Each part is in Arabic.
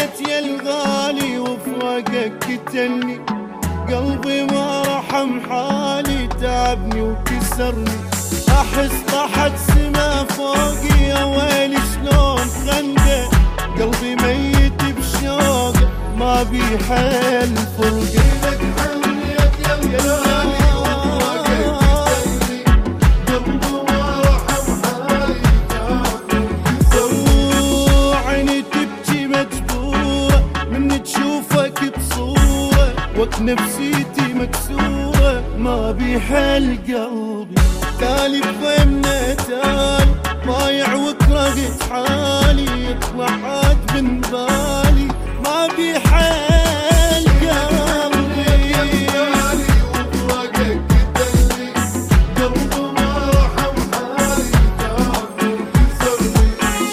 جيت يا الغالي وفراقك قتلني، قلبي ما رحم حالي تعبني وكسرني، احس طاحت سما فوقي يا ويلي شلون خنقه، قلبي ميت بشوقه ما بي حل فرقه. لك حنيت يا الغالي وفراقك قتلني، قلبي ما رحم حالي تعبني وكسرني، عيني تبكي مجبوره من تشوفك بصوره، وقت نفسيتي مكسورة ما بي حل قلبي، تالي بضيمنا تالي ضايع وكرهت حالي، يطلع عاد من بالي ما بي حل قلبي. يالي وفراقك قتلني، قلبي ما رحم حالي تعبني وكسرني.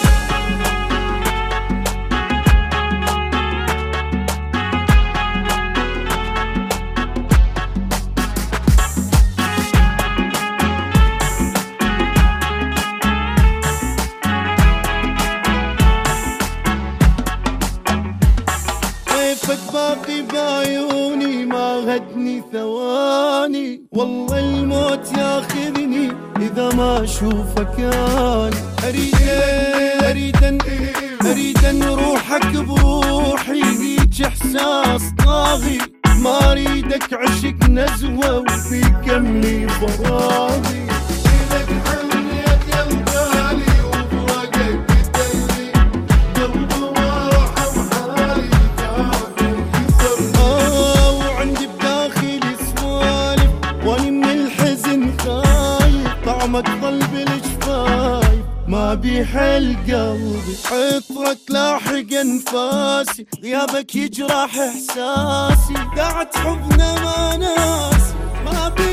كيفك باقي بعيوني ما غدني ثواني، والله الموت ياخذني إذا ما أشوفك أنا، أريد أن روحك بروحي، ليك إحساس طاغي ما أريدك عشق نزوة وفي كمي فراغي. لك حنيت يا الغالي وفراقك قتلني، قلبي ما رحم حالي تعبني وكسرني، وعندي بداخلي سوالف واني من الحزن خايف، طعمك ظل بالجفايف ما بي حل قلبي، عطرك لاحق انفاسي، غيابك يجرح احساسي، قاعد حبنا ما ناس ما بي